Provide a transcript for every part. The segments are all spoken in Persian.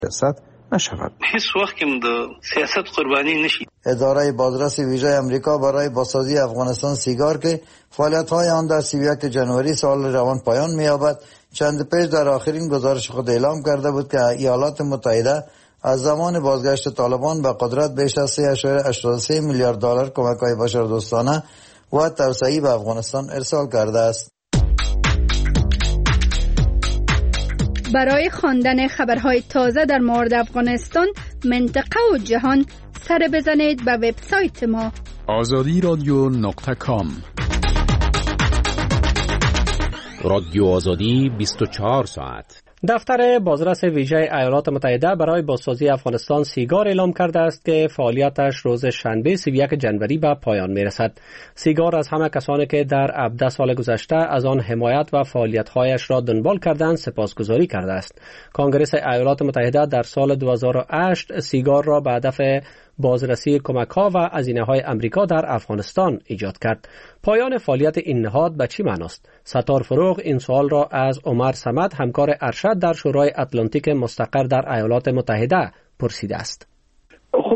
سیاست نشود. هیچ وقت که سیاست قربانی نشید. اداره بازرس ویژه امریکا برای بازسازی افغانستان سیگار که فعالیت‌های آن در 31 جنوری سال روان پایان می‌یابد، چند پیش در آخرین گزارش خود اعلام کرده بود که ایالات متحده از زمان بازگشت طالبان به قدرت بیش از 3.83 میلیارد دلار کمک‌های بشردوستانه و توسعه‌ای به افغانستان ارسال کرده است. برای خواندن خبرهای تازه در مورد افغانستان، منطقه و جهان سر بزنید به وبسایت ما azadiradio.com. رادیو آزادی 24 ساعت. دفتر بازرس ویژه ایالات متحده برای بازسازی افغانستان سیگار اعلام کرده است که فعالیتش روز شنبه 31 جنوری به پایان میرسد. سیگار از همه کسانی که در 17 سال گذشته از آن حمایت و فعالیت‌هایش را دنبال کردند سپاسگزاری کرده است. کنگره ایالات متحده در سال 2008 سیگار را به هدف بازرسی کمک‌ها و هزینه‌های امریکا در افغانستان ایجاد کرد. پایان فعالیت این نهاد به چی معناست؟ ستار فروغ این سوال را از عمر صمد، همکار ارشد در شورای اتلانتیک مستقر در ایالات متحده پرسیده است. خب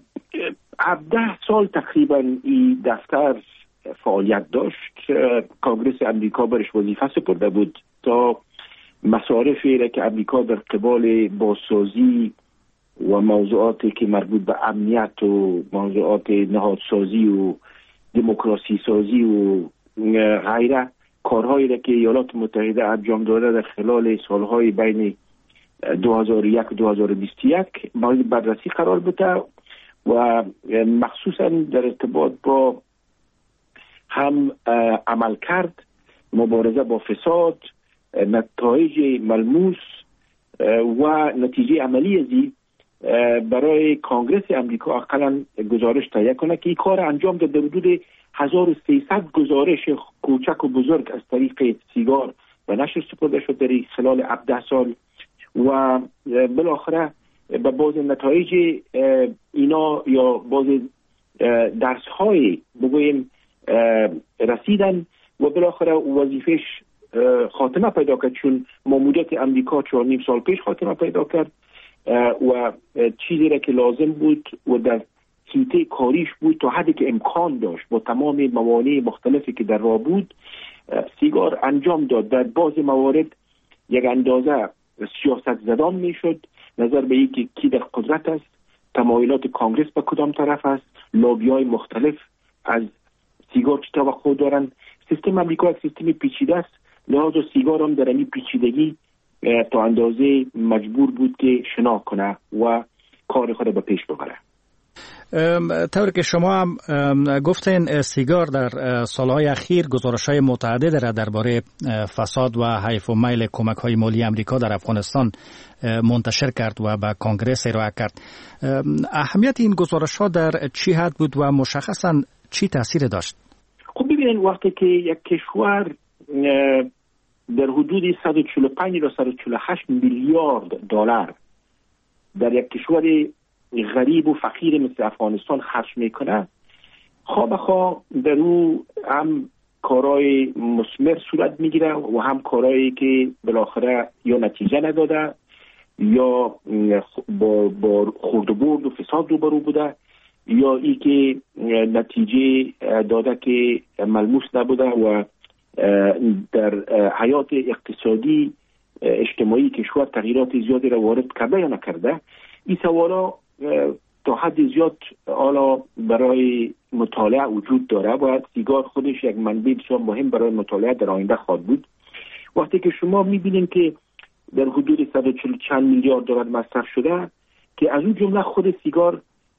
17 سال تقریبا این دفتر فعالیت داشت. کنگره امریکا برش وظیفه سپرده بود تا مصارفی را که امریکا در قبال بازسازی و موضوعاتی که مربوط به امنیت و موضوعات نهادسازی و دموکراسی سازی و غیره کارهایی را که ایالات متحده انجام داده در خلال سالهای بین 2001 و 2021 مورد بررسی قرار بده و مخصوصا در ارتباط با هم عمل کرد، مبارزه با فساد، نتایج ملموس و نتیجه عملی ازی برای کنگره امریکا اقلا گزارش تهیه کنه که این کار انجام داده. حدود 1300 گزارش کوچک و بزرگ از طریق سیگار و نشر سپرده شد در خلال 17 سال و بالاخره به باز نتایج اینا یا باز درس‌های بگویم رسیدن و بالاخره وظیفش خاتمه پیدا کرد، چون ماموریت امریکا 4.5 سال پیش خاتمه پیدا کرد و چیزی را که لازم بود و در حیطه کاریش بود تا حدی که امکان داشت با تمام موانع مختلفی که در راه بود سیگار انجام داد. در بعض موارد یک اندازه سیاست زدان می شد نظر به اینکه کی در قدرت است، تمایلات کانگرس به کدام طرف است، لابی‌های مختلف از سیگار چه توقع دارند. سیستم امریکا یک سیستم پیچیده است، لحاظ سیگار هم در این پیچیدگی تا اندازه مجبور بود که شنا کنه و کار خود به پیش ببره. طوری که شما هم گفتین سیگار در سالهای اخیر گزارش‌های متعدد را درباره فساد و حیف و میل کمک‌های مالی امریکا در افغانستان منتشر کرد و به کنگره ارائه کرد. اهمیت این گزارش‌ها در چی حد بود و مشخصاً چی تأثیر داشت؟ خب ببینید وقتی که یک کشور در حدود 145 تا 148 میلیارد دلار در یک کشور غریب و فقیر مثل افغانستان خرج میکنه، خواه در او هم کارهای مثمر صورت میگیره و هم کارهایی که بالاخره یا نتیجه نداده یا با خورد و برد و فساد روبرو بوده یا ای که نتیجه داده که ملموس نبوده و در حیات اقتصادی اجتماعی کشور تغییرات زیادی را وارد کرده یا نکرده. این سوالا تا حد زیاد حالا برای مطالعه وجود داره. باید سیگار خودش یک منبع بسیار مهم برای مطالعه در آینده خواهد بود. وقتی که شما میبینید که در حدود 140 چند میلیارد دلار مصرف شده که از اون جمله خود سیگار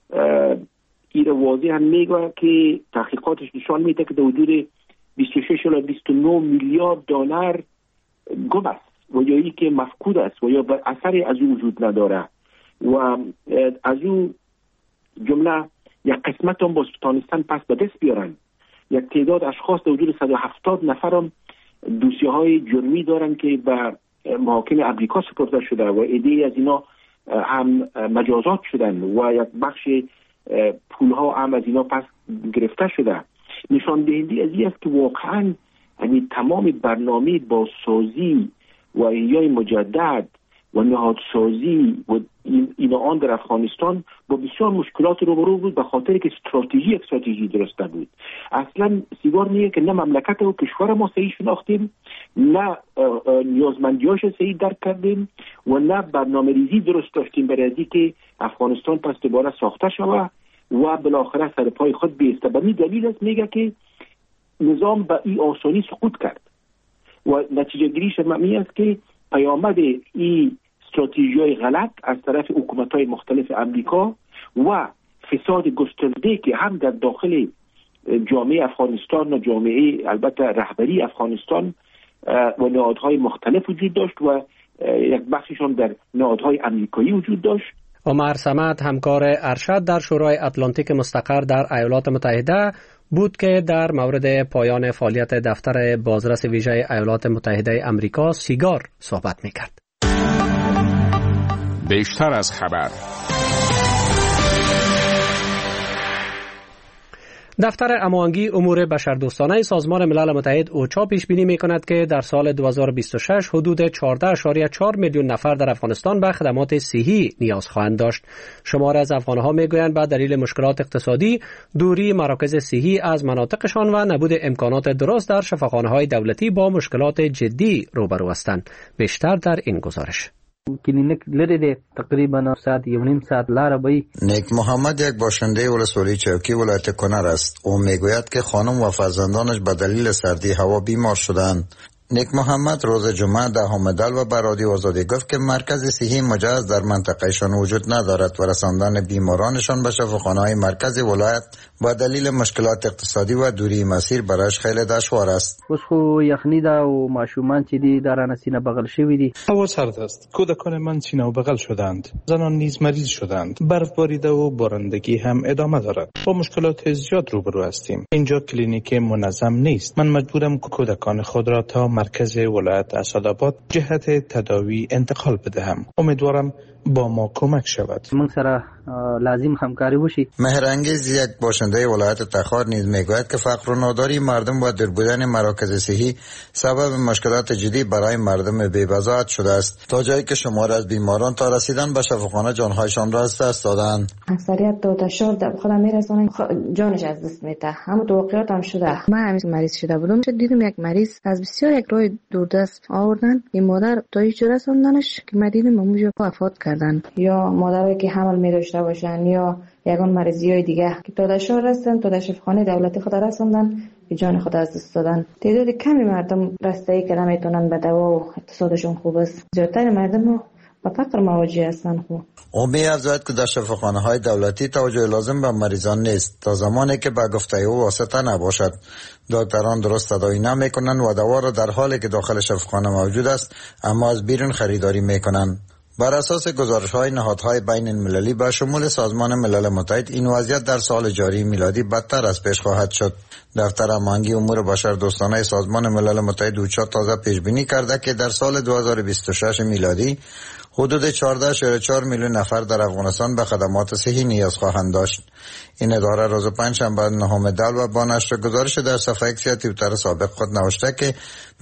این واضح هم میگه که تحقیقاتش نشان میده که در حدود 26 الی 29 میلیارد دلار گم است و یا ای که مفقود است و یا اثری از او وجود نداره و از او جمله یک قسمت هم باز تانستن پس به دست بیارن. یک تعداد اشخاص در حدود 170 نفر هم دوسیه های جرمی دارن که به محاکم امریکا سپرده شده و عده‌ای از اینا هم مجازات شدن و یک بخش پولها هم از اینا پس گرفته شده. نشان دهنده از این است که واقعا یعنی تمام برنامه بازسازی و احیای مجدد و نهادسازی و آن در افغانستان با بسیار مشکلات روبرو بود، به خاطر که استراتژی درست نبود. اصلا سیگار میگه که نه مملکت و کشور ما صحیح شناختیم، نه نیازمندیاش صحیح درک کردیم و نه برنامه‌ریزی درست داشتیم برای اینکه افغانستان پس دوباره ساخته شود و بالاخره سر پای خود بیسته. به این دلیل است میگه که نظام به این آسانی سقوط کرد و نتیجه گیریش می است که پیامد این استراتژی‌های غلط از طرف حکومت‌های مختلف امریکا و فساد گسترده که هم در داخل جامعه افغانستان و جامعه البته رهبری افغانستان و نهادهای مختلف وجود داشت و یک بخششان در نهادهای امریکایی وجود داشت. عمر صمد، همکار ارشد در شورای اتلانتیک مستقر در ایالات متحده بود که در مورد پایان فعالیت دفتر بازرس ویژه ایالات متحده امریکا سیگار صحبت می‌کرد. بیشتر از خبر. دفتر اموانگی امور بشردوستانه سازمان ملل متحد اوچا پیش بینی می‌کند که در سال 2026 حدود 14.4 میلیون نفر در افغانستان به خدمات صحی نیاز خواهند داشت. شمار از افغان‌ها می‌گویند به دلیل مشکلات اقتصادی، دوری مراکز صحی از مناطقشان و نبود امکانات درست در شفاخانه‌های دولتی با مشکلات جدی روبرو هستند. بیشتر در این گزارش. کلینیک لري دی تقریبا ساعت یو نیم ساعت لاره بی. نیک محمد یک باشنده ولسوالی چوکی ولایت کنر است. او میگوید که خانم و فرزندانش به دلیل سردی هوا بیمار شدند. نیک محمد روز جمعه 10 دلو به رادیو آزادی گفت که مرکز صحی مجهز در منطقهشان وجود ندارد و رساندن بیمارانشان به شفاخانه‌های مرکز ولایت با دلیل مشکلات اقتصادی و دوری مسیر برایش خیلی دشوار است. اوس خو یخنی دا و ماشومان چې دي درانه سینه بغل شوی دي. هوا سرد است. کودکان من سینه و بغل شدند. زنان نیز مریض شدند. برف باریده و بارندگی هم ادامه دارد. با مشکلات زیاد روبرو هستیم. اینجا کلینیک منظم نیست. من مجبورم کودکان خود را تا مرکز ولایت اسدآباد جهت تداوی انتقال بدهم. امیدوارم با ما کمک شود. من سره لازم همکاری وشي. مهرانگیز یک باشنده ولایت تخار نیز میگوید که فقر و ناداری مردم و دور بودن مراکز صحی سبب مشکلات جدی برای مردم بی‌بضاعت شده است، تا جایی که شمار از بیماران تا رسیدن به شفاخانه جانهایشان را از دست دادند. اکثریت داداشار در خودم میرسونن جانش از دست میده. همون واقعیت هم شده. من همیشه مریض شده بودم. دیدم یک مریض از بسیار یک راه دوردست آوردن. این مادر تا هیچ جا رسوندنش که مدینه ماموجو وفات کردن. یا مادرایی که حمل می‌داشته باشن یا یگان مریضی‌های دیگه که تا دشار رسیدن، تا شفاخانه دولتی خود رسوندن، به جان خود از دست دادن. تعداد کمی مردم رسته‌ای که نمیتونن به دوا و اقتصادشون خوب است. زیادتر مردم با فقر مواجه هستند. او می‌افزاید که در شفاخانه‌های دولتی توجه لازم به مریضان نیست تا زمانی که به گفته او واسطه نباشد. دکتران درست تداوی نمی‌کنند و دوا را در حالی که داخل شفاخانه موجود است اما از بیرون خریداری می‌کنند. بر اساس گزارش‌های نهادهای بین المللی به شمول سازمان ملل متحد این وضعیت در سال جاری میلادی بدتر از پیش خواهد شد. دفتر امانگی امور بشردوستانه سازمان ملل متحد اوچا تازه پیش بینی کرده که در سال 2026 میلادی حدود 14.4 میلیون نفر در افغانستان به خدمات صحی نیاز خواهند داشت. این اداره روز پنجشنبه 9 دلو با نشر گزارش در صفحه اکس توییتر سابق خود نوشته که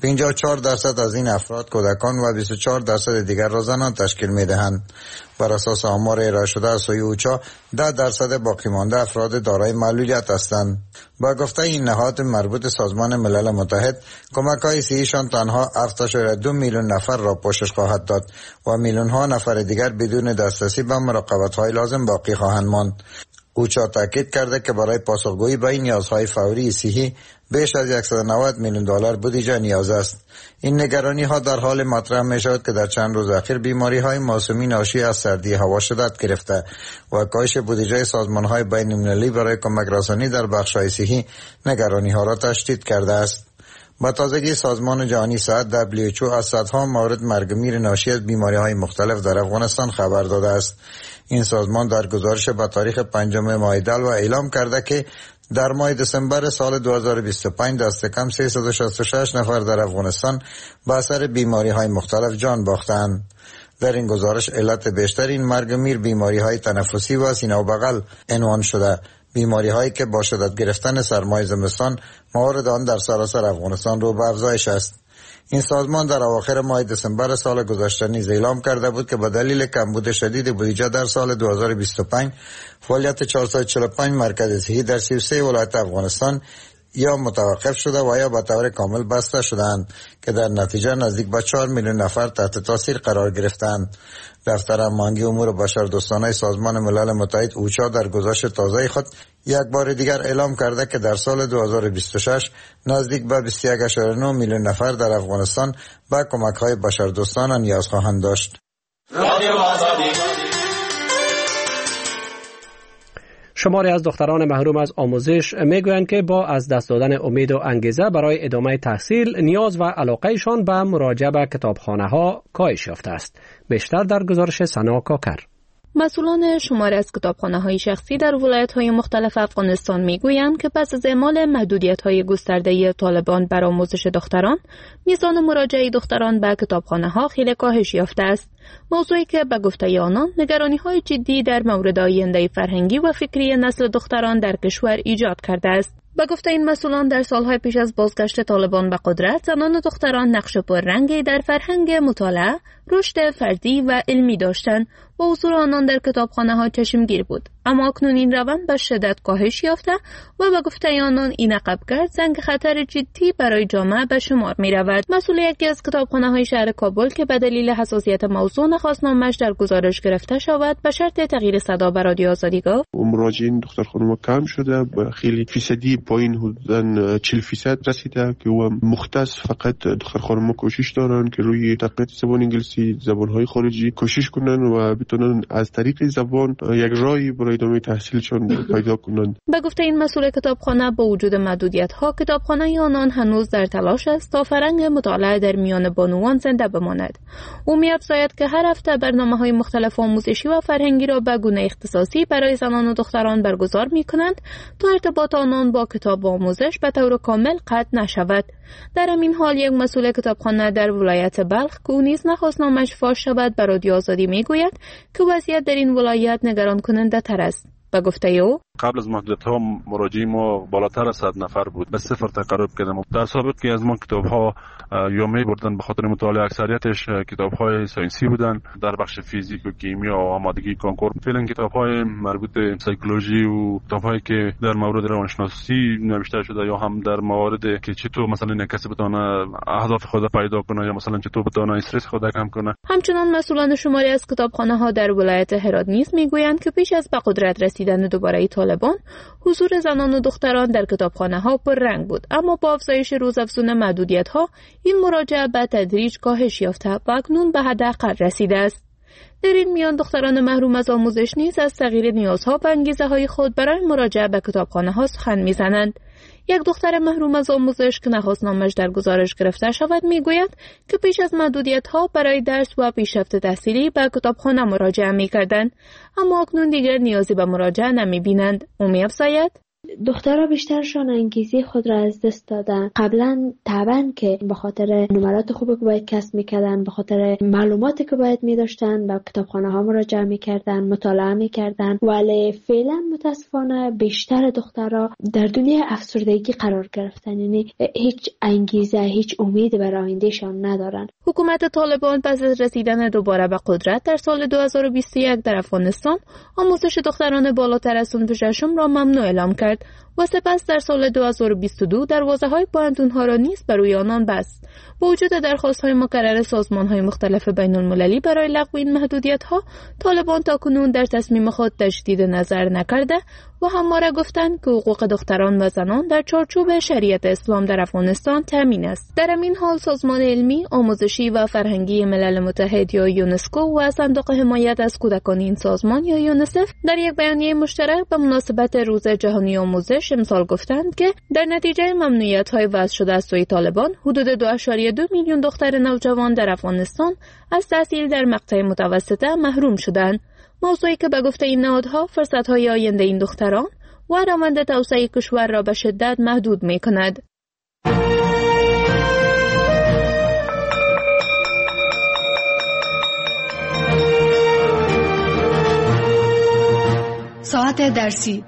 54% از این افراد کودکان و 24% دیگر را زنان تشکیل می‌دهند. بر اساس آمار ارائه شده از سوی اوچا 10% باقی مانده افراد دارای معلولیت هستند. با گفته این نهاد مربوط سازمان ملل متحد کمک‌های صحیشان تنها 7.2 میلیون نفر را پوشش خواهد داد و میلیون‌ها نفر دیگر بدون دسترسی به مراقبت‌های لازم باقی خواهند ماند. اوچا تاکید کرده که برای پاسخگویی به این نیازهای فوری صحی بیش از 190 میلیون دلار بودجه نیاز است. این نگرانی ها در حال مطرح می شود که در چند روز اخیر بیماری های موسمی ناشی از سردی هوا شدت گرفته و کاهش بودجه سازمان های بین المللی برای کمک رسانی در بخش های صحی نگرانی ها را تشدید کرده است. با تازگی سازمان جهانی صحت WHO از صدها مورد مرگ میر ناشی از بیماری‌های مختلف در افغانستان خبر داده است. این سازمان در گزارش با تاریخ 5 ماه دلو اعلام کرده که در ماه دسامبر سال 2025 دست کم 366 نفر در افغانستان به اثر بیماری‌های مختلف جان باختند. در این گزارش علت بیشتر این مرگ میر بیماری‌های تنفسی و سینه و بغل عنوان شده. بیماری هایی که با شدت گرفتن سرمای زمستان موارد آن در سراسر افغانستان رو به افزایش است. این سازمان در اواخر ماه دسامبر سال گذشته نیز اعلام کرده بود که به دلیل کمبود شدید بودجه در سال 2025 فعالیت 445 مرکز صحی در 33 ولایت افغانستان یا متوقف شده و یا به طور کامل بسته شدند که در نتیجه نزدیک به 4 میلیون نفر تحت تاثیر قرار گرفتند. دفتر هماهنگی امور بشردوستانه سازمان ملل متحد اوچا در گزارش تازه خود یک بار دیگر اعلام کرده که در سال 2026 نزدیک به 21.9 میلیون نفر در افغانستان به کمک‌های بشردوستانه نیاز خواهند داشت. شماری از دختران محروم از آموزش میگویند که با از دست دادن امید و انگیزه برای ادامه تحصیل نیاز و علاقهشان به مراجعه به کتابخانه ها کاهش یافته است. بیشتر در گزارش سنا کاکر. مسئولان شماری از کتابخانه‌های شخصی در ولایت‌های مختلف افغانستان میگویند که پس از اعمال محدودیت‌های گسترده طالبان بر آموزش دختران، میزان مراجعه دختران به کتابخانه‌ها خیلی کاهش یافته است. موضوعی که به گفته آنان نگرانی‌های جدی در مورد آینده فرهنگی و فکری نسل دختران در کشور ایجاد کرده است. به گفته این مسئولان در سالهای پیش از بازگشت طالبان به قدرت، زنان و دختران نقش پررنگی در فرهنگ مطالعه، رشد فردی و علمی داشتند و حضور آنان در کتابخانه‌ها چشمگیر بود. اما اکنون این روند به شدت کاهش یافته و به گفته آنان این عقبگرد زنگ خطر جدی برای جامعه به شمار می‌رود. مسئول یکی از کتابخانه‌های شهر کابل که به دلیل حساسیت موضوع نخواست نامش در گزارش گرفته شود، به شرط تغییر صدا به رادیو آزادی گفت: مراجعین دختر خانم کم شده، خیلی فیصدی پایین حدوداً 40% رسیده که و مختص فقط دختر خانم کوشش دارن که روی تقویت زبان انگلیسی، زبان‌های خارجی کوشش کنن و بتونن از طریق زبان یک راهی برای ادامه تحصیلشون پیدا کنن. به گفته این مسئول کتابخانه، با وجود محدودیت‌ها، کتابخانه آنان هنوز در تلاش است تا فرهنگ مطالعه در میان بانوان زنده بماند. او می‌افزاید که هر هفته برنامه‌های مختلف آموزشی و فرهنگی را به گونه اختصاصی برای زنان و دختران برگزار می‌کنند تا ارتباط آنان با کتاب و آموزش به طور کامل قطع نشود. در همین حال یک مسئول کتابخانه در ولایت بلخ که او نیز نخواست نامش فاش شود به رادیو آزادی میگوید که وضعیت در این ولایت نگران کننده تر است. به گفته او، قبل از محدودیت‌ها مراجعین ما بالاتر از 100 نفر بود، به صفر تقرب کردیم. در سابق که از ما کتاب‌ها یومی بردن به خاطر مطالعه، اکثریتش کتاب‌های ساینسی بودن در بخش فیزیک و کیمیا و آمادگی کنکور. فعلا کتاب‌های مربوط به سایکولوژی و کتاب‌هایی که در مورد روانشناسی نوشته شده یا هم در موارد که چطور مثلا کسی بتونه اهداف خود پیدا کنه یا مثلا چطور بتونه استرس خود کم کنه. همچنان مسئولان شماری از کتابخانه‌ها در ولایت هرات نیز میگویند که پیش از به قدرت رسیدن دوباره طالبان، حضور زنان و دختران در کتابخانه‌ها پررنگ بود، اما با افزایش روزافزون محدودیت‌ها این مراجعه به تدریج کاهش یافته و اکنون به حداقل رسیده است. در این میان دختران محروم از آموزش نیز از تغییر نیازها و انگیزه‌های خود برای مراجعه به کتابخانه‌ها سخن می‌زنند. یک دختر محروم از آموزش که نخواست نامش در گزارش گرفته شود میگوید که پیش از محدودیت‌ها برای درس و پیشرفت تحصیلی به کتابخانه مراجعه می‌کردند، اما اکنون دیگر نیازی به مراجعه نمی‌بینند. او می‌افزاید: دخترها بیشترشان انگیزه خود را از دست دادن. قبلا طبعا که به خاطر نمرات خوبی که باید کسب میکردن، به خاطر معلوماتی که باید میداشتن، به کتابخانه ها مراجعه میکردن، مطالعه میکردن، ولی فعلا متاسفانه بیشتر دخترها در دنیای افسردگی قرار گرفتن، یعنی هیچ انگیزه، هیچ امیدی برای آیندهشان ندارن. حکومت طالبان پس از رسیدن دوباره به قدرت در سال 2021 در افغانستان، آموزش دختران بالاتر از صنف ششم را ممنوع اعلام کرد و سپس در سال 2022 دروازه‌های پوهنتون‌ها را نیز برای آنان بست. با وجود درخواست‌های مکرر سازمان‌های مختلف بین‌المللی برای لغو این محدودیت‌ها، طالبان تاکنون در تصمیم خود تجدید نظر نکرده و همواره گفتند که حقوق دختران و زنان در چارچوب شریعت اسلام در افغانستان تامین است. در این حال سازمان علمی، آموزشی و فرهنگی ملل متحد یا یونسکو و صندوق حمایت از کودکان این سازمان یا یونیسف در یک بیانیه مشترک به مناسبت روز جهانی آموزش امسال گفتند که در نتیجه ممنوعیت‌های وضع شده از سوی طالبان، حدود 2.2 میلیون دختر نوجوان در افغانستان از تحصیل در مقطع متوسطه محروم شدند. موضوعی که به گفته این نهادها فرصت‌های آینده این دختران و روند توسعه کشور را به شدت محدود می‌کند. ساعت درسی،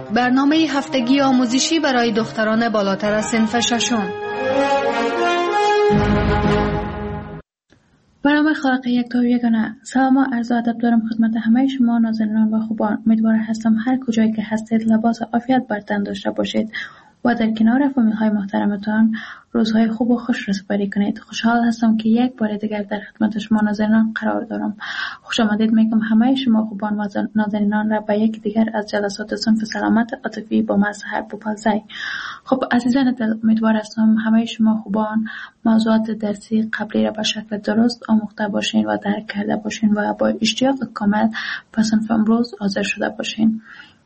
برنامه هفتگی آموزشی برای دختران بالاتر از صنف ششم. به نام خالق یکتا و یگانه. سلام و عرض ادب دارم خدمت همه شما نازنینان و خوبان. امیدوار هستم هر کجایی که هستید لباس عافیت بر تن داشته باشید و در کنار فامیل‌های محترمتان روزهای خوب و خوش را سپری کنید. خوشحال هستم که یک بار دیگر در خدمت شما نازنینان قرار دارم. خوش آمدید میگم همه شما خوبان و نازنینان را به یک دیگر از جلسات صنف سلامت عاطفی با من سحر بوپلزی. خب عزیزان دل، امیدوار هستم همه شما خوبان موضوعات درسی قبلی را به شکل درست آموخته باشین و درک کرده باشین و با اشتیاق کامل به صنف امروز حاضر شده باشین.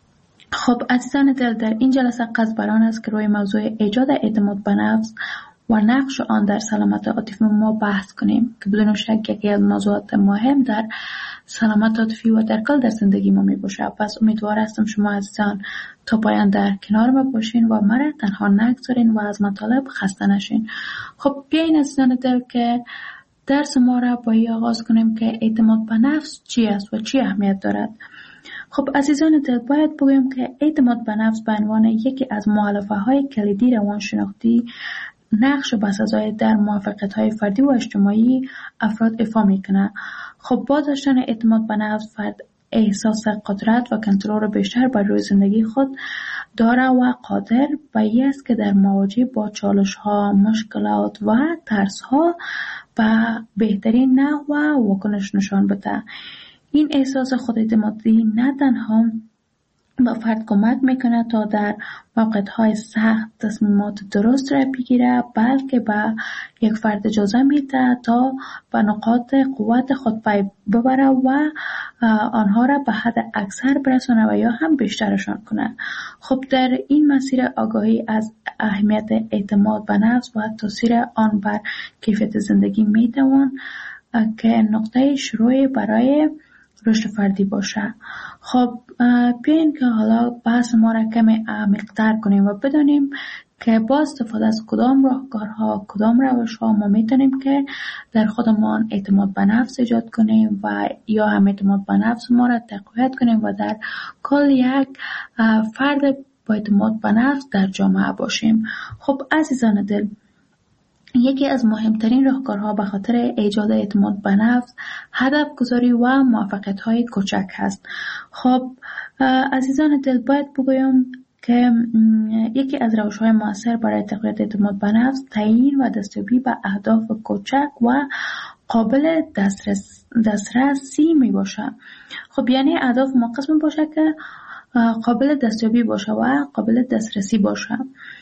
خب عزیزان دل، در این جلسه قصد بر آن است که روی موضوع ایجاد اعتماد به نفس و نقش آن در سلامت عاطفی ما بحث کنیم که بدون شک یکی از موضوعات مهم در سلامت عاطفی و در کل در زندگی ما می باشه. پس امیدوار هستم شما عزیزان تا پایان در کنار ما باشین و مرا تنها نگذارین و از مطالب خسته نشین. خب بیاین عزیزان دل که درس ما را با این آغاز کنیم که اعتماد به نفس چی است و چی اهمیت دارد. خب عزیزان دل، باید بگویم که اعتماد به نفس به عنوان یکی از مؤلفه‌های کلیدی روانشناختی نقش بسزای در موفقیت‌های فردی و اجتماعی افراد ایفا می‌کنه. خب با داشتن اعتماد به نفس فرد احساس قدرت و کنترل بیشتر بر روی زندگی خود داره و قادر به این است که در مواجهه با چالش‌ها، مشکلات و ترس‌ها به بهترین نحو واکنش نشان بده. این احساس خوداعتمادی نه تنها به فرد کمک میکنه تا در موقعیت‌های سخت تصمیمات درست را بگیره، بلکه به یک فرد اجازه میده تا به نقاط قوت خود پی ببره و آنها را به حد اکثر برسونه و یا هم بیشترشان کنه. خب در این مسیر آگاهی از اهمیت اعتماد به نفس و تاثیر آن بر کیفیت زندگی میتوان که نقطه شروع برای رشد فردی باشه. خب بیاین که حالا بحث ما را کمی عمیق‌تر کنیم و بدانیم که با استفاده از کدام راهکارها، کدام روش‌ها ما میتونیم که در خودمان اعتماد به نفس ایجاد کنیم و یا هم اعتماد به نفس ما را تقویت کنیم و در کل یک فرد با اعتماد به نفس در جامعه باشیم. خب عزیزان دل، یکی از مهمترین راهکارها به خاطر ایجاد اعتماد به نفس هدف گذاری و موفقیت‌های کوچک هست. خب عزیزان دل، باید بگویم که یکی از روش‌های مؤثر برای تقویت اعتماد به نفس تعیین و دستیابی به اهداف کوچک و قابل دسترسی می باشه. خب یعنی اهداف ما قسم باشه که قابل دستیابی باشه و قابل دسترسی باشه.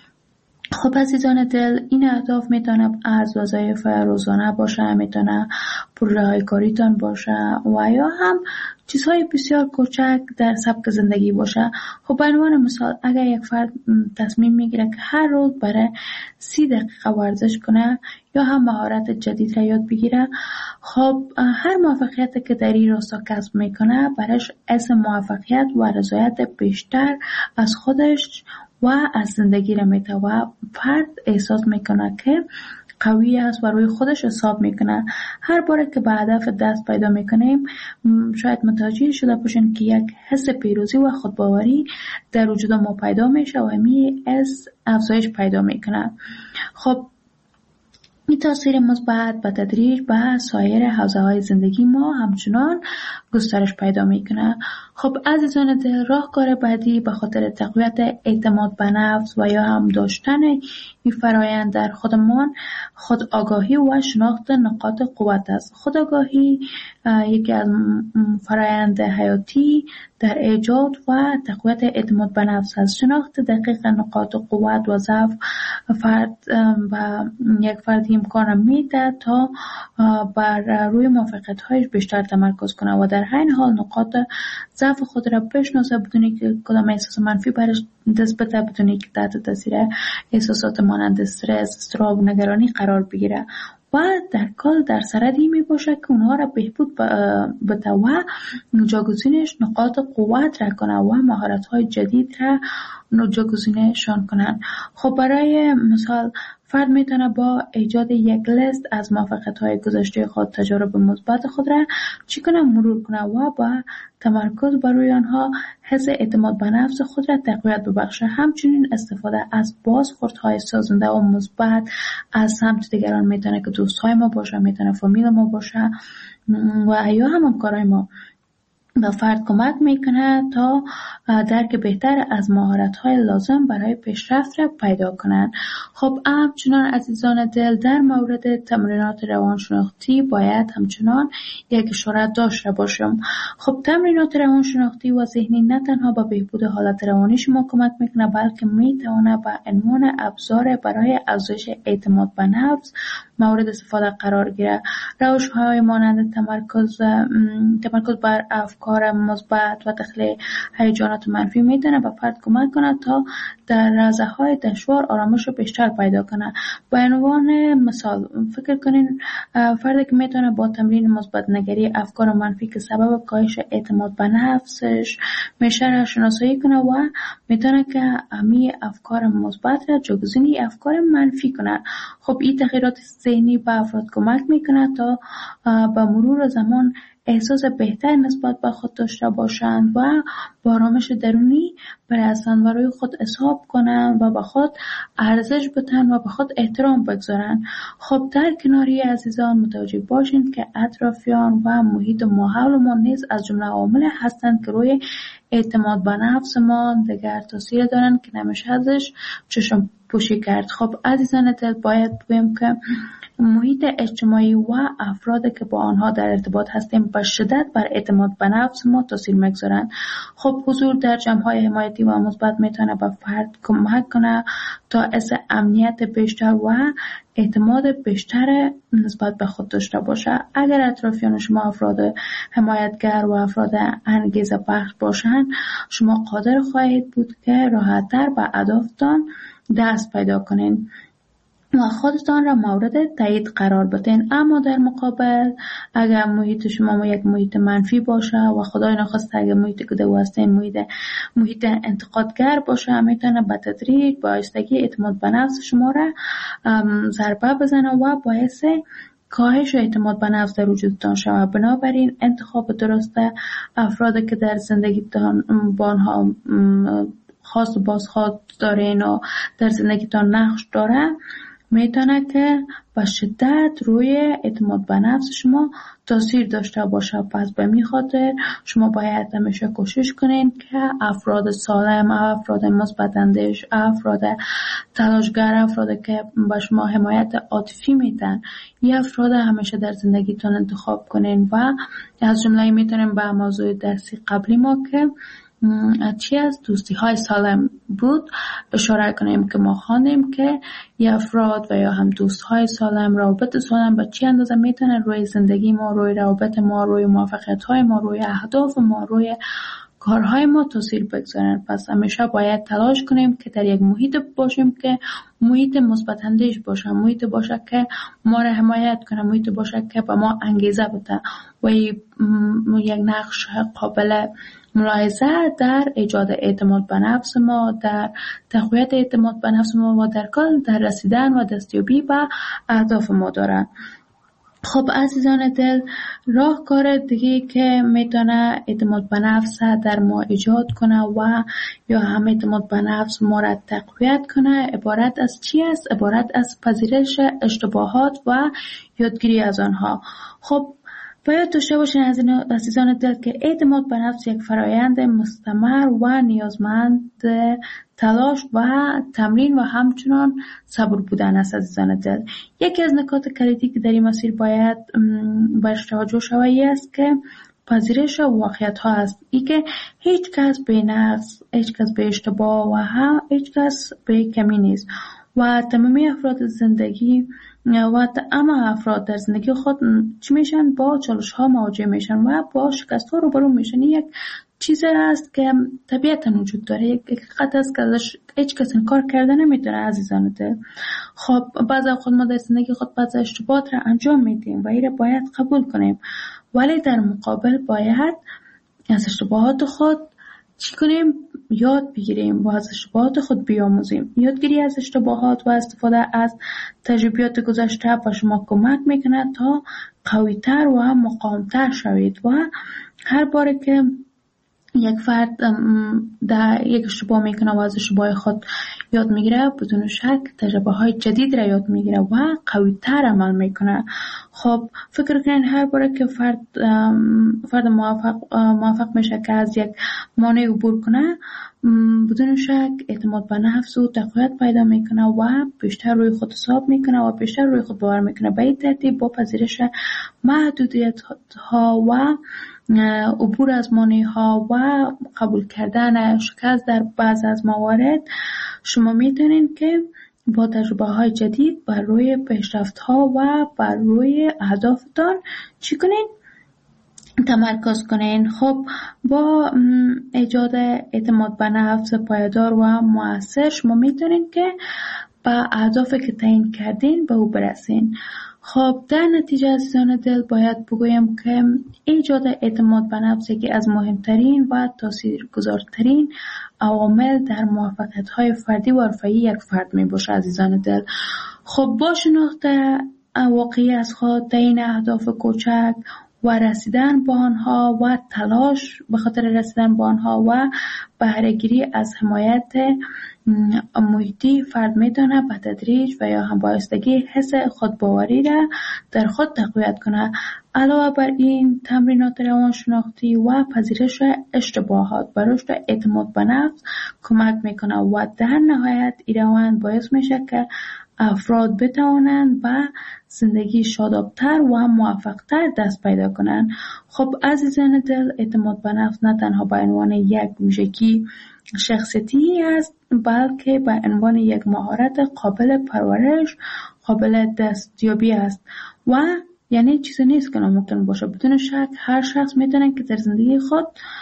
خب عزیزان دل، این اهداف میتونه از وظایف روزانه باشه، میتونه پروژه‌های کاریتان باشه و یا هم چیزهای بسیار کوچک در سبک زندگی باشه. خب به عنوان مثال اگر یک فرد تصمیم میگیره که هر روز برای 30 دقیقه ورزش کنه یا هم مهارت جدید را یاد بگیره، خب هر موفقیتی که در این راستا کسب میکنه برایش حس موفقیت و رضایت بیشتر از خودش و از زندگی را میده و فرد احساس میکنه که قوی است و روی خودش حساب میکنه. هر باره که به هدف دست پیدا میکنیم شاید متوجه شده باشین که یک حس پیروزی و خودباوری در وجود ما پیدا میشه و همین حس افزایش پیدا میکنه. خب این تاثیر مثبت به تدریج به سایر حوزه‌های زندگی ما همچنان گسترش پیدا میکنه. خب عزیزان دل، راهکار بعدی به خاطر تقویت اعتماد به نفس و یا هم داشتن این فرایند در خودمان خود آگاهی و شناخت نقاط قوت است. خود آگاهی یکی از فرایند حیاتی در ایجاد و تقویت اعتماد به نفس است. شناخت دقیق نقاط قوت و ضعف فرد و یک فرد امکان میده تا بر روی موفقیت‌هایش بیشتر تمرکز کنه و در همین حال نقاط ضعف خود را بشناسه بدونی که کدام احساس منفی برش دست بده، بدونی که تحت تاثیر احساسات مانند استرس، اضطراب و نگرانی قرار بگیره و در کل در سردی می باشه که اونها را بهبود بده و جاگزینش نقاط قوت را کنه و مهارت‌های جدید را جاگزینشان کنن. خب برای مثال فرد میتونه با ایجاد یک لیست از موفقیت‌های گذشته خود، تجارب مثبت خود را چی کنه؟ مرور کنه و با تمرکز بر روی آنها حس اعتماد به نفس خود را تقویت ببخشه. همچنین استفاده از بازخوردهای سازنده و مثبت از سمت دیگران، میتونه که دوستهای ما باشه، میتونه فامیل ما باشه و یا همکارای ما، به فرد کمک میکنه تا درک بهتر از مهارت‌های لازم برای پیشرفت را پیدا کنند. خب همچنان عزیزان دل، در مورد تمرینات روانشناختی باید همچنان یک اشاره داشته باشم. خب تمرینات روانشناختی و ذهنی نه تنها به بهبود حالت روانی شما کمک میکنه، بلکه میتونه به عنوان ابزار برای افزایش اعتماد به نفس مورد استفاده قرار گیره. روش‌های مانند تمرکز بر افکار مثبت و تخلیه هیجانات منفی میتونه به فرد کمک کنه تا در لحظه‌های دشوار آرامش رو بیشتر پیدا کنه. به عنوان مثال فکر کنین فردی که میتونه با تمرین مثبت نگری افکار منفی که سبب کاهش اعتماد به نفسش میشه را شناسایی کنه و میتونه که همه افکار مثبت را جایگزین افکار منفی کنه. خب این تغییرات ذهنی به افراد کمک میکنه تا با مرور زمان احساس بهتر نسبت به خود داشته باشند و با آرامش درونی برسند و روی خود حساب کنند و به خود ارزش بدن و به خود احترام بگذارند. خب در کناری عزیزان متوجه باشید که اطرافیان و محیط ماحول ما نیز از جمله عوامل هستند که روی اعتماد به نفس ما دیگر تاثیر دارند که نمیشه ازش چشم پوشی کرد. خب عزیزان دل، باید بگویم که محیط اجتماعی و افرادی که با آنها در ارتباط هستیم به شدت بر اعتماد به نفس ما تاثیر میگذارند. خب حضور در جمع‌های حمایتی و مثبت میتونه به فرد کمک کنه تا حس امنیت بیشتر و اعتماد بیشتر نسبت به خود داشته باشه. اگر اطرافیان شما افراد حمایتگر و افراد انگیزه بخش باشند، شما قادر خواهید بود که راحت‌تر به اهدافتان دست پیدا کنین و خودتان را مورد تایید قرار بدین. اما در مقابل اگر محیط شما یک محیط منفی باشه و خدای نخواسته اگر محیط که دو هستین محیط انتقادگر باشه، میتونه به تدریج با آهستگی اعتماد به نفس شما را ضربه بزنه و باعث کاهش اعتماد به نفس در وجودتان شود. بنابراین انتخاب درست افرادی که در زندگیتان با آنها خاص و بازخواد دارین و در زندگیتان نقش داره میتونه که به شدت روی اعتماد به نفس شما تاثیر داشته باشه. پس به می خاطر شما باید همیشه کوشش کنین که افراد سالم، افراد مثبت اندیش، افراد تلاشگر، افراد که به شما حمایت عاطفی میدن، این افراد همیشه در زندگیتون انتخاب کنین. و از جمله میتونیم به موضوع درسی قبلی ما که چی از دوستی های سالم بود اشاره کنیم که ما خواندیم که یه افراد و یا هم دوست های سالم، روابط سالم به چی اندازه میتونه روی زندگی ما، روی روابط ما، روی موفقیت های ما، روی اهداف ما، روی کارهای ما تاثیر بگذارن. پس همیشه باید تلاش کنیم که در یک محیط باشیم که محیط مثبت اندیش باشه، محیط باشه که ما را حمایت کنه، محیط باشه که به ما انگیزه بده و یک نقش قابل ملاحظه در ایجاد اعتماد به نفس ما، در تقویت اعتماد به نفس ما و در کل در رسیدن و دستیابی به اهداف ما دارن. خب عزیزان دل، راهکار دیگه که میتونه اعتماد به نفس در ما ایجاد کنه و یا هم اعتماد به نفس ما را تقویت کنه عبارت از چی است؟ عبارت از پذیرش اشتباهات و یادگیری از آنها. خب باید داشته باشین عزیزان دل که اعتماد به نفس یک فرایند مستمر و نیازمند تلاش و تمرین و همچنان صبر بودن است. عزیزان دل، یکی از نکات کلیدی که در این مسیر باید بهش توجه شود است که پذیرش واقعیت ها است. ای که هیچ کس به نقص، هیچ کس به اشتباه و هم هیچ کس به کمی نیست و تمامی افراد زندگی و اما افراد در زندگی خود چی میشن؟ با چالش ها مواجه میشن و با شکست ها روبرو میشن. یک چیز است که طبیعتا وجود داره، یک حقیقت است که ازش هیچ کس انکار کرده نمیتونه. عزیزان دل، خب بعضی خود ما در زندگی خود بعضی اشتباهات را انجام میدیم و این را باید قبول کنیم، ولی در مقابل باید از اشتباهات خود چی کنیم؟ یاد بگیریم و از اشتباهات خود بیاموزیم. یادگیری از اشتباهات و استفاده از تجربیات گذشته به شما کمک میکنه تا قوی‌تر و مقاوم‌تر شوید و هر بار که یک فرد در یک اشتباه میکنه و از اشتباه خود یاد میگیره، بدون شک تجربه های جدید را یاد میگیره و قوی‌تر عمل میکنه. خب فکر کنین هر بار که فرد موفق میشه که از یک مانع عبور کنه، بدون شک اعتماد به نفس و تقویت پیدا میکنه و بیشتر روی خود حساب میکنه و بیشتر روی خود باور میکنه. به این ترتیب با پذیرش محدودیت ها و عبور از مانع ها و قبول کردن شکست در بعض از موارد، شما میتونین که با تجربه های جدید بر روی پیشرفت ها و بر روی اهدافتان چی کنین؟ تمرکز کنین. خب با ایجاد اعتماد به نفس پایدار و مؤثر، شما میتونین که به اهدافی که تعیین کردین به او برسین. خب در نتیجه عزیزان دل باید بگویم که ایجاد اعتماد به نفس یکی از مهمترین و تاثیرگذارترین عوامل در موفقیت‌های فردی و حرفه‌ای یک فرد میباشه عزیزان دل. خب با شناخت واقعی از خود، تعیین اهداف کوچک و رسیدن به آنها و تلاش به خاطر رسیدن به آنها و بهره‌گیری از حمایت محیطی، فرد میتونه به تدریج و یا هم بایستگی حس خودباوری را در خود تقویت کنه. علاوه بر این تمرینات روانشناختی و پذیرش اشتباهات به رشد اعتماد به نفس کمک میکنه و در نهایت این روند باعث میشه که افراد بتوانند به زندگی شادابتر و موفقتر دست پیدا کنند. خب عزیزان دل، اعتماد به نفس نه تنها به عنوان یک ویژگی شخصیتی است، بلکه به عنوان یک مهارت قابل پرورش، قابل دستیابی است و یعنی چیزی نیست که ناممکن باشه. بدون شک هر شخص میتونه که در زندگی خود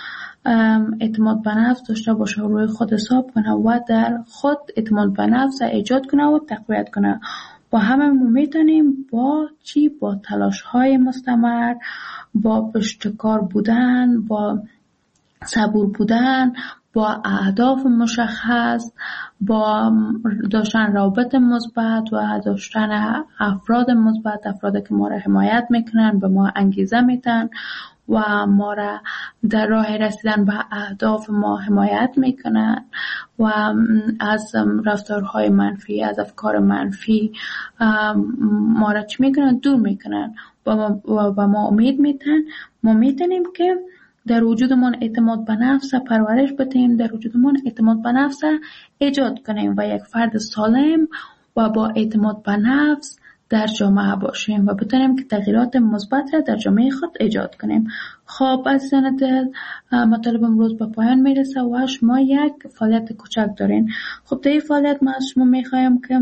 اعتماد به نفس داشته باشه و روی خود حساب کنه و در خود اعتماد به نفس ایجاد کنه و تقویت کنه. و همه ما میتونیم با تلاش های مستمر، با پشتکار بودن، با صبور بودن، با اهداف مشخص، با داشتن روابط مثبت و داشتن افراد مثبت، افرادی که ما را حمایت میکنن، به ما انگیزه میدن و ما را در راه رسیدن به اهداف ما حمایت میکنن و از رفتارهای منفی، از افکار منفی ما را چی میکنن؟ دور میکنن و ما امید میدن. ما میتونیم که در وجودمون اعتماد به نفس پرورش بدیم، در وجودمون اعتماد به نفس ایجاد کنیم و یک فرد سالم و با اعتماد به نفس در جامعه باشیم و بتونیم که تغییرات مثبت را در جامعه خود ایجاد کنیم. خب عزیزان دل، مطالب امروز به پایان میرسه و شما یک فعالیت کوچک دارین. خب در این فعالیت ما از شما میخوایم که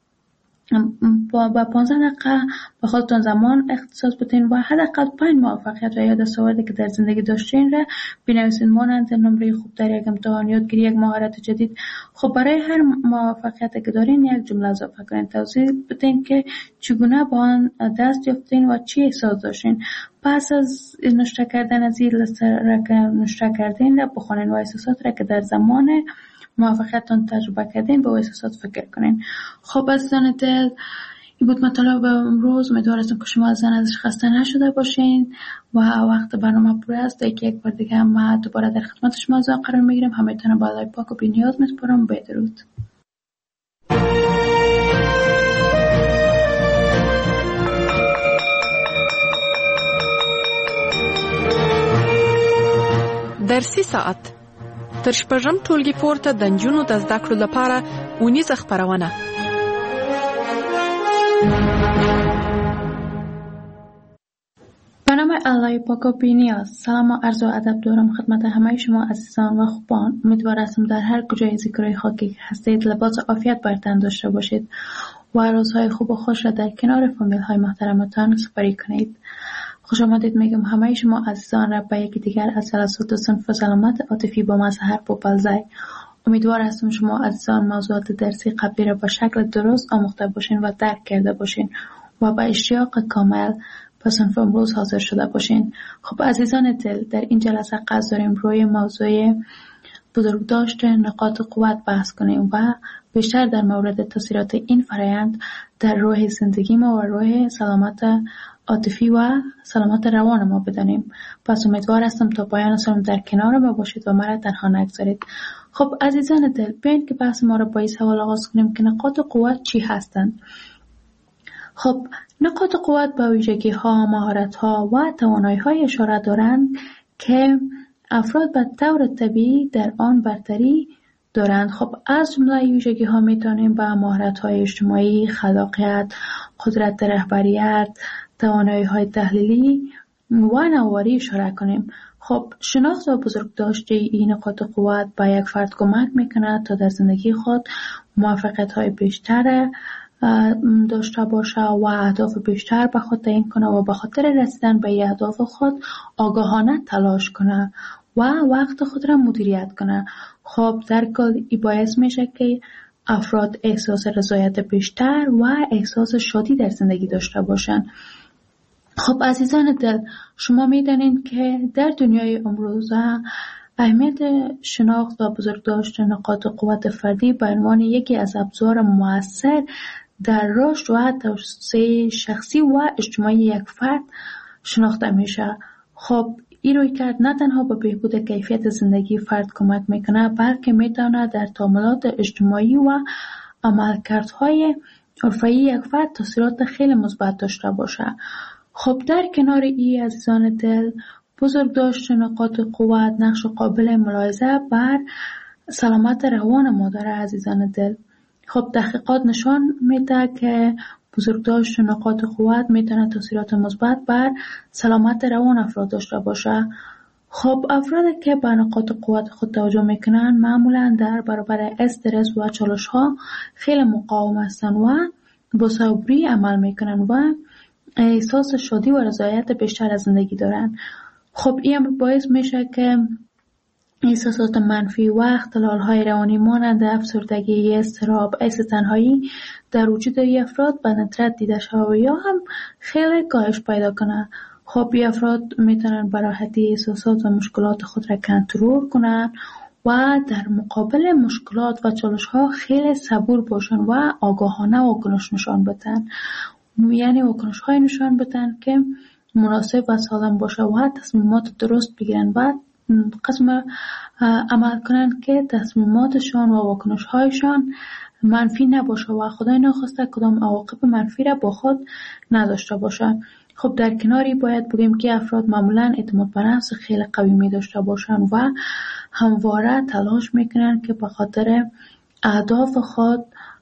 با 15 دقیقه به خودتون زمان اختصاص بدین و حداقل 5 موفقیت و یا دستاوردی که در زندگی داشتین را بنویسین، مانند نمره خوب در یک امتحان، یادگیری یک مهارت جدید. خب برای هر موفقیتی که دارین یک جمله اضافه کنین، توضیح بدین که چگونه با آن دست یافتین و چی احساس داشتین. پس از نوشته کردن از این لیست را که نوشته کردین را بخونین و احساسات را که در زمان موفقیتتون تجربه کردین به احساسات فکر کنین. خب عزیزان دل، این بود مطالب امروز. امیدوارم که شما ازش خسته نشده باشین و وقت برنامه پر است. یک بار دیگه ما دوباره در خدمت شما قرار میگیرم. همه‌تون با خدای پاک و بی‌نیاز میسپارم. بدرود. درسي ساعت تر شپږم ټولګي پورته د نجونو د زده کړو لپاره اونیزه خپرونه. به نام الله پاک و بی‌نیاز، سلام و عرض و ادب دارم خدمت همه شما عزیزان و خوبان. امیدوارم در هر کجای زیکرای خاکی که هستید لباس عافیت بر تن داشته باشید و روزهای خوب و خوش را در کنار فامیل های محترمتان سپری کنید. خوش آمدید میگم همه شما عزیزان را به یکی دیگر از جلسات صنف سلامت عاطفی با مظهر پوپلزای. امیدوار هستم شما عزیزان موضوعات درسی قبلی را به شکل درست آموخته باشین و درک کرده باشین و با اشتیاق کامل به صنف امروز حاضر شده باشین. خب عزیزان دل، در این جلسه قصد داریم روی موضوع بزرگداشت نقاط قوت بحث کنیم و بیشتر در مورد تاثیرات این فرایند در روح زندگی ما و روح سلامت عاطفی و سلامت روان ما بدانیم. پس امیدوار هستم تا پایان سالم در کنار ما باشید و مرا تنها نگذارید. خب عزیزان دل، بیاین که بحث ما را با این سوال آغاز کنیم که نقاط قوت چی هستند؟ خب نقاط قوت به ویژگی ها، مهارت ها و توانایی های اشاره دارند که افراد به طور طبیعی در آن برتری دارند. خب از جمله ویژگی ها میتونیم به مهارت های اجتماعی، خلاقیت، قدرت رهبریت، توانایی های تحلیلی و نوآوری اشاره کنیم. خب شناخت و بزرگداشت این نقاط قوت به یک فرد کمک میکنه تا در زندگی خود موفقیت های بیشتر داشته باشه و اهداف بیشتر به خود تعیین کنه و به خاطر رسیدن به اهداف خود آگاهانه تلاش کنه و وقت خود را مدیریت کنه. خب در کل این باعث میشه که افراد احساس رضایت بیشتر و احساس شادی در زندگی داشته باشن. خب عزیزان دل، شما میدانید که در دنیای امروزه اهمیت شناخت و بزرگداشت نقاط قوت فردی به عنوان یکی از ابزار مؤثر در رشد و توسعه شخصی و اجتماعی یک فرد شناخته میشه. خب این رویکرد نه تنها به بهبود کیفیت زندگی فرد کمک میکنه، بلکه میتونه در تعاملات اجتماعی و عملکردهای حرفه‌ای یک فرد تاثیرات خیلی مثبت داشته باشه. خب در کنار این عزیزان دل، بزرگداشت نقاط قوت نقش قابل ملاحظه بر سلامت روان ما داره عزیزان دل. خب تحقیقات نشان میده که بزرگداشت نقاط قوت میتونه تاثیرات مثبت بر سلامت روان افراد داشته باشه. خب افرادی که به نقاط قوت خود توجه میکنن معمولا در برابر استرس و چالش ها خیلی مقاوم هستن و با صبوری عمل میکنن و احساس شادی و رضایت بیشتر از زندگی دارن. خب این باعث میشه که احساسات منفی و اختلال‌های روانی مانند افسردگی، اضطراب، حس تنهایی در وجود افراد به ندرت دیده شود یا هم خیلی کاهش پیدا کنه. خب این افراد میتونن به راحتی احساسات و مشکلات خود را کنترل کنن و در مقابل مشکلات و چالش‌ها خیلی صبور باشن و آگاهانه واکنش نشان بدن. یعنی واکنش‌های نشان بدن که مناسب و سالم باشه و تصمیمات درست بگیرن و قسم عمل کنن که تصمیماتشان و واکنش‌هایشان منفی نباشه و خدای نخواسته کدام عواقب منفی را با خود نداشته باشه. خب در کناری باید بگیم که افراد معمولاً اعتماد به نفس خیلی قوی می داشته باشن و همواره تلاش میکنن که به خاطر اهداف خود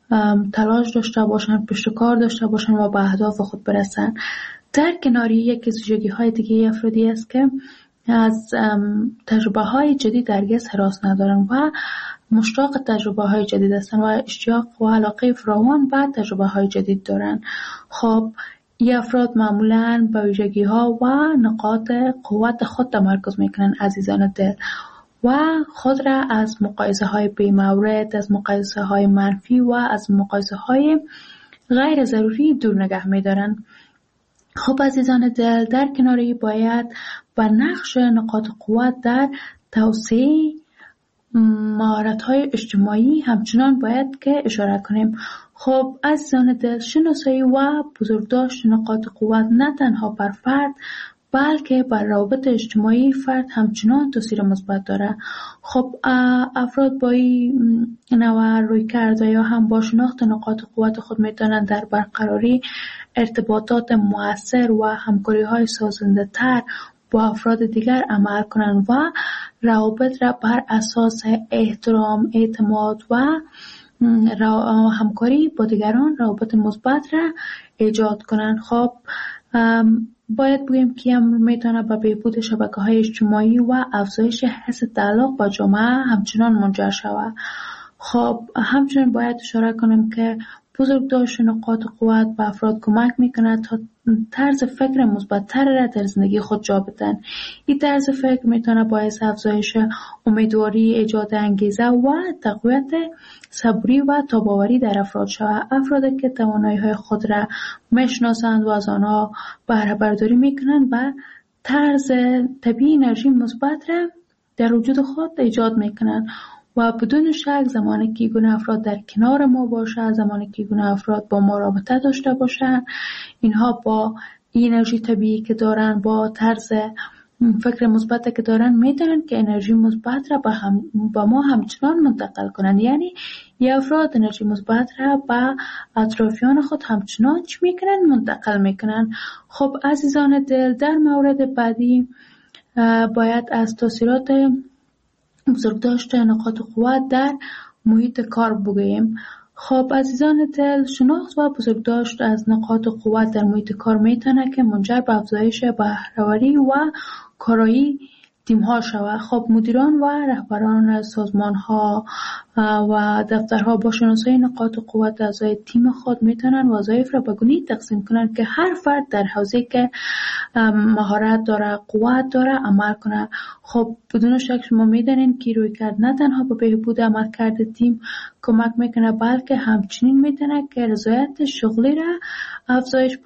تلاش داشته باشن، پشت کار داشته باشن و به اهداف خود برسن. در کناری یکی از ویژگی‌های دیگه افرادی است که از تجربه‌های جدید هرگز هراس ندارن و مشتاق تجربه‌های جدید هستن و اشتیاق و علاقه فراوان به تجربه‌های جدید دارن. خب این افراد معمولاً به ویژگی‌ها و نقاط قوت خود تمرکز میکنن عزیزان دل و خود را از مقایسه‌های بی‌مورد، از مقایسه‌های منفی و از مقایسه‌های غیر ضروری دور نگه می‌دارن. خب عزیزان دل، در کناری باید بر نقش نقاط قوت در توسعه مهارت‌های اجتماعی همچنان باید که اشاره کنیم. خب عزیزان دل، شناسایی و بزرگداشت نقاط قوت نه تنها بر فرد بلکه بر روابط اجتماعی فرد همچنان تاثیر مثبت داره. خب افراد با این نوع رویکرد یا هم با شناخت نقاط قوت خود میتونن در برقراری ارتباطات مؤثر و همکاری‌های سازنده‌تر با افراد دیگر عمل کنند و روابط را بر اساس احترام، اعتماد و همکاری با دیگران روابط مثبت را ایجاد کنند. خب باید بگیم که امر میتونه به بهبود شبکه‌های اجتماعی و افزایش حس تعلق با جامعه همچنان منجر شود. خب همچنین باید اشاره کنیم که بزرگداشت نقاط قوت به افراد کمک میکنه تا طرز فکر مثبت‌تر را در زندگی خود جا بدن. این طرز فکر میتونه باعث افزایش امیدواری، ایجاد انگیزه و تقویت صبوری و تاب‌آوری در افراد شود. افرادی که توانایی‌های خود را میشناسند و از آنها بهره برداری میکنند و طرز طبیعی انرژی مثبت را در وجود خود ایجاد میکنن و بدون شک زمانی که گونه افراد در کنار ما باشه، زمانی که گونه افراد با ما رابطه داشته باشن، اینها با انرژی طبیعی که دارن، با طرز فکر مثبت که دارن، میتونن که انرژی مثبت را با ما همچنان منتقل کنن. یعنی یه افراد انرژی مثبت را با اطرافیان خود همچنان چی میکنن؟ منتقل میکنن. خب عزیزان دل، در مورد بعدی باید از تاثیرات بزرگداشت نقاط قوت در محیط کار بگوییم. خب عزیزان دل، شناخت و بزرگداشت از نقاط قوت در محیط کار میتونه که منجر به افزایش بهره‌وری و کارایی تیم ها شود. خب مدیران و رهبران سازمان ها و دفترها با شناسایی نقاط قوت اعضای تیم خود میتونن وظایف را به گونه‌ای تقسیم کنن که هر فرد در حوزه‌ای که مهارت داره، قوت داره عمل کنه. خب بدون شک شما میدونین که رویکرد نه تنها به بهبود عملکرد تیم کمک میکنه، بلکه همچنین میتونه که رضایت شغلی را افزایش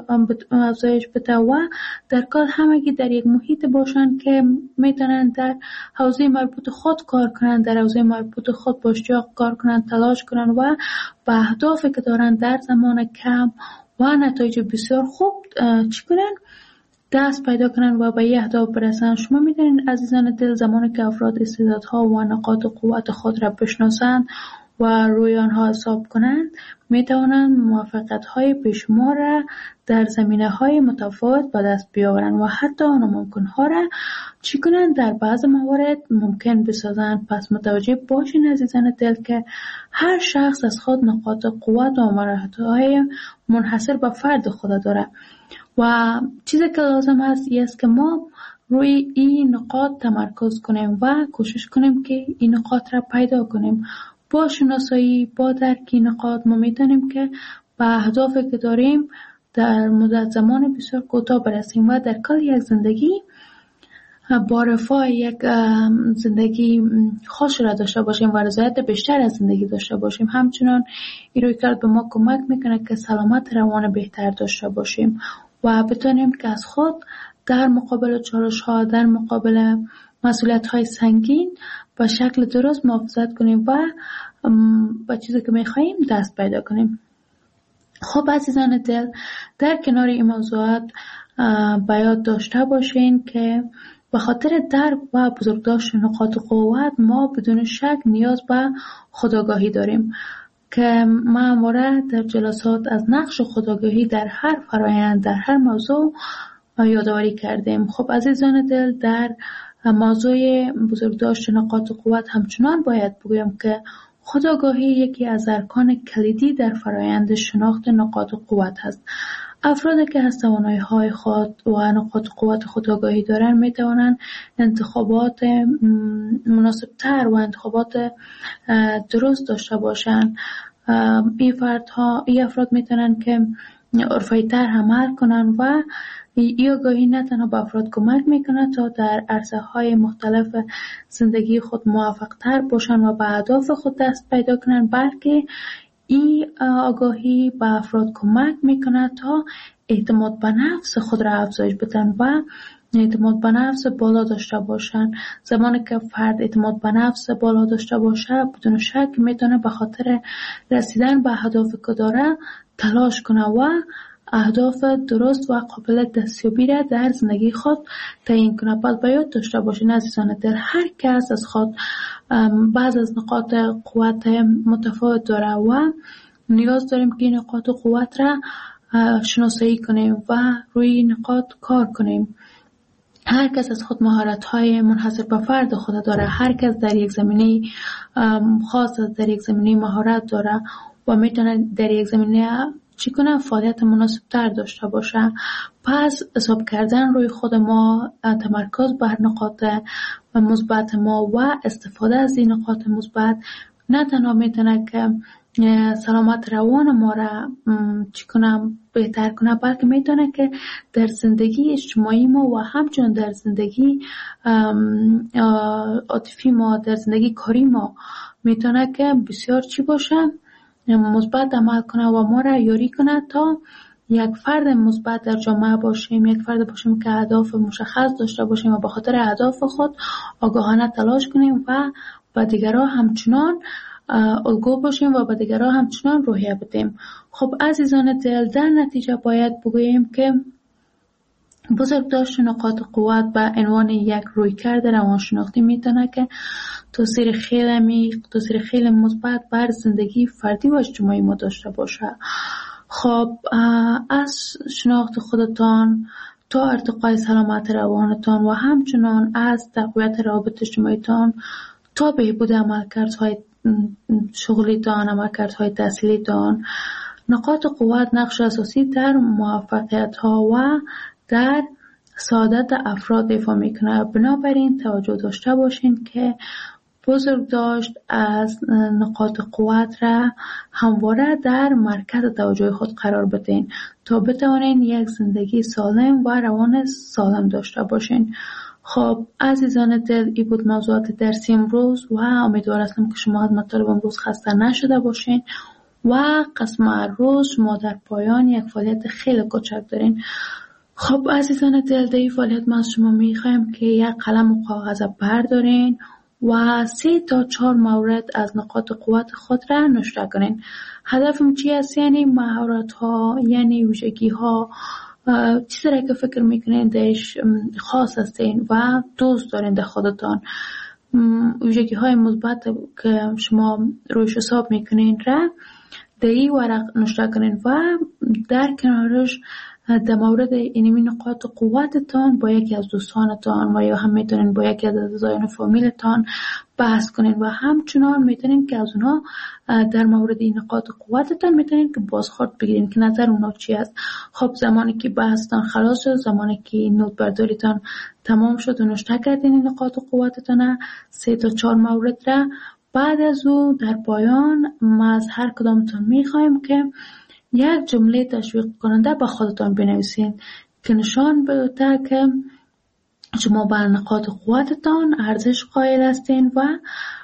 بده و در کل همگی در یک محیط باشن که میتونن در حوزه مربوط خود کار کنن، در حوزه مربوط خود با اشتیاق کار کنن، تلاش کنن و به اهدافی که دارن در زمان کم و نتایج بسیار خوب چی کنن؟ دست پیدا کنن و به یه اهداف برسن. شما میدونین عزیزان دل، زمانی که افراد استعدادها و نقاط قوت خود را بشناسند و روی آنها حساب کنند، میتوانند موفقیت‌های بیشمار را در زمینه‌های متفاوت به دست بیاورند و حتی ناممکن‌ها را چی کنند؟ در بعض موارد ممکن بسازند. پس متوجه باشین عزیزان دل که هر شخص از خود نقاط قوت و مهارت‌های منحصر به فرد خود داره و چیزی که لازم است است که ما روی این نقاط تمرکز کنیم و کوشش کنیم که این نقاط را پیدا کنیم. با شناسایی، با درک نقاط ما میتونیم که به اهدافی که داریم در مدت زمان بسیار کوتاه برسیم و در کل یک زندگی با رفاه، یک زندگی خوش را داشته باشیم و رضایت بیشتر از زندگی داشته باشیم. همچنان این رویکرد به ما کمک میکنه که سلامت روان بهتر داشته باشیم و بتونیم که از خود در مقابل چالش‌ها، در مقابل مسئولیت‌های سنگین به شکل درست محافظت کنیم و به چیزی که می‌خوایم دست پیدا کنیم. خب عزیزان دل، در کنار این موضوعات باید داشته باشین که به خاطر درک و بزرگداشت نقاط قوت ما بدون شک نیاز به خودآگاهی داریم که ما همواره در جلسات از نقش خودآگاهی در هر فرایند، در هر موضوع یادآوری کردیم. خب عزیزان دل، در موضوع بزرگداشت نقاط قوت همچنان باید بگویم که خودآگاهی یکی از ارکان کلیدی در فرایند شناخت نقاط قوت است. افرادی که از توانایی‌های خود و نقاط قوت خودآگاهی دارند می‌توانند انتخابات مناسب‌تر و انتخابات درست داشته باشند. این افراد می‌توانند که عرفی‌تر عمل کنند و این آگاهی نه تنها به افراد کمک میکنه تا در عرصه‌های مختلف زندگی خود موفق‌تر باشن و به اهداف خود دست پیدا کنن، بلکه این آگاهی به افراد کمک میکنه تا اعتماد به نفس خود را افزایش بدن و اعتماد به نفس بالا داشته باشن. زمانی که فرد اعتماد به نفس بالا داشته باشه، بدون شک میتونه به خاطر رسیدن به اهدافی که داره تلاش کنه و اهداف درست و قابل دستیابی را در زندگی خود تعیین کنه. پس باید داشته باشین عزیزان دل، هر کس از خود بعض از نقاط قوت متفاوت داره و نیاز داریم که این نقاط قوت را شناسایی کنیم و روی نقاط کار کنیم. هر کس از خود مهارت‌های منحصر به فرد خود داره، هر کس در یک زمینه خاص، در یک زمینه مهارت داره و میتونه در یک زمینه چی کنه فعالیت مناسب تر داشته باشه. پس حساب کردن روی خود ما، تمرکز بر نقاط مثبت ما و استفاده از این نقاط مثبت نه تنها میتونه که سلامت روان ما را چی کنه بهتر کنه، بلکه میتونه که در زندگی اجتماعی ما و همچنین در زندگی عاطفی ما، در زندگی کاری ما میتونه که بسیار چی باشه، مثبت عمل کنه و ما را یاری کنه تا یک فرد مثبت در جامعه باشیم، یک فرد باشیم که اهداف مشخص داشته باشیم و به خاطر اهداف خود آگاهانه تلاش کنیم و به دیگران همچنان الگو باشیم و به دیگران همچنان روحیه بدیم. خب عزیزان دل، در نتیجه باید بگوییم که بزرگداشت نقاط قوت به عنوان یک رویکرد روانشناختی میتونه که تاثیر خیلی عمیق، تاثیر خیلی مثبت بر زندگی فردی و اجتماعی ما داشته باشه. خب از شناخت خودتان تا ارتقای سلامت روانتان و همچنان از تقویت روابط اجتماعیتان تا بهبود عملکردهای شغلیتان، عملکردهای تحصیلیتان، نقاط قوت نقش اساسی در موفقیت‌ها و در سعادت افراد ایفا میکنه. بنابراین توجه داشته باشین که بزرگداشت از نقاط قوت را همواره در مرکز توجه خود قرار بدین تا بتوانین یک زندگی سالم و روان سالم داشته باشین. خب عزیزان دل، این بود موضوعات درسی امروز و امیدوار هستم که شما از مطالب امروز خسته نشده باشین و قسم روز شما در پایان یک فعالیت خیلی کوچک دارین. خب عزیزان دل، در این فعالیت ما از شما میخوایم که یک قلم و کاغذ بردارین و 3 تا 4 مورد از نقاط قوت خود را نوشته کنین. هدفم چی است؟ یعنی مهارت ها، یعنی ویژگی ها، چیزی را که فکر میکنین درش خاص هستین و دوست دارین در خودتان، ویژگی های مثبت که شما رویش حساب میکنین را در این ورق نوشته کنین و در کنارش در مورد اینمی نقاط قوتتان با یکی از دوستانتان و یا هم میتونین با یکی از اعضایان فامیلتان بحث کنین و همچنان میتونین که از اونها در مورد این نقاط قوتتان میتونین که بازخورد بگیرین که نظر اونها چی است. خب زمانی که بحثتان خلاص شد، زمانی که نوت برداریتان تمام شد و نوشته کردین این نقاط قوتتان 3 تا 4 مورد را، بعد از او در پایان ما از هر کدامتان میخوایم که یک جمله تشویق کننده به خودتان بنویسین که نشان بده که شما به نقاط قوتتان ارزش قائل هستین و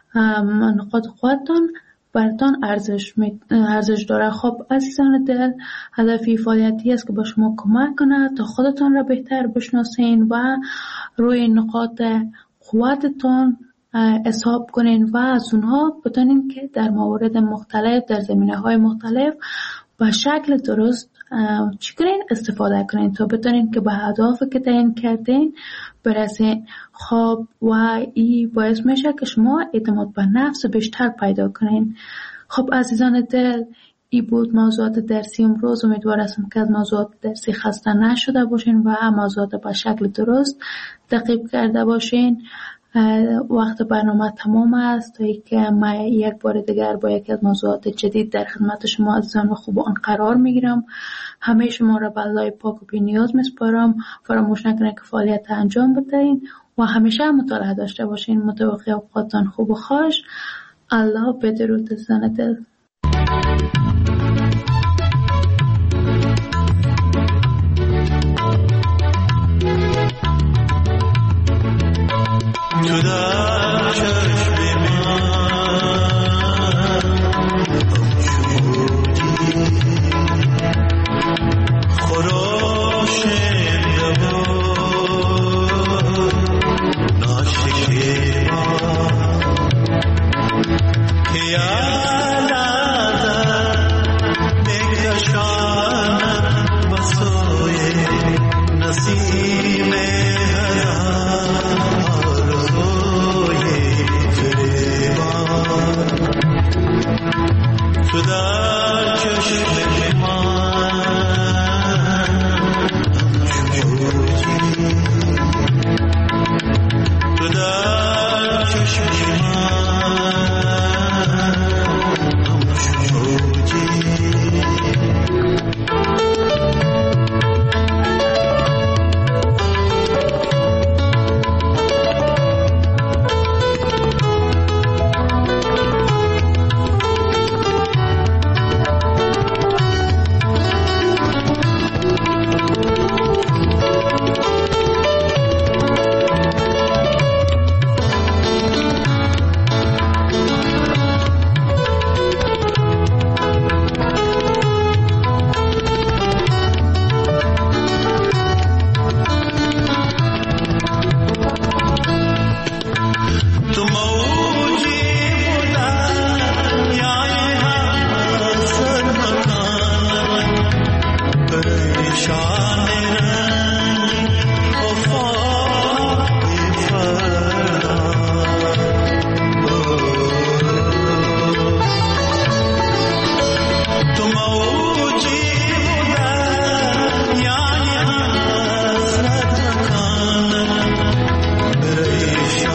نقاط قوتتان براتان ارزش داره. خب عزیزان دل، هدفی فعالیتی است که با شما کمک کنه تا خودتان را بهتر بشناسین و روی نقاط قوتتان حساب کنین و از اونها بتونین که در موارد مختلف، در زمینه‌های مختلف به شکل درست چی کنین؟ استفاده کنین تا بتونین که به اهداف که تعیین کردین برسین. خب و این باعث میشه که شما اعتماد به نفس بیشتر پیدا کنین. خب عزیزان دل، این بود موضوعات درسی امروز. امیدوار هستم که از موضوعات درسی خسته نشده باشین و موضوعات به شکل درست تعقیب کرده باشین. وقت برنامه تمام است تا اینکه من یک بار دیگر با یکی از موضوعات جدید در خدمت شما عزیزان و خوبان قرار میگیرم. همه شما را به الله پاک و بی نیاز میسپارم. فراموش نکنید که فعالیت انجام بدهید و همیشه مطالعه داشته باشین. متوقع اوقاتتان خوب و خوش. الله بدرود عزیزان دل. تو در چشم من خراش لبا ناشکی که یادت بکشانم بسوی نسیم تو در چشم من تو در چشم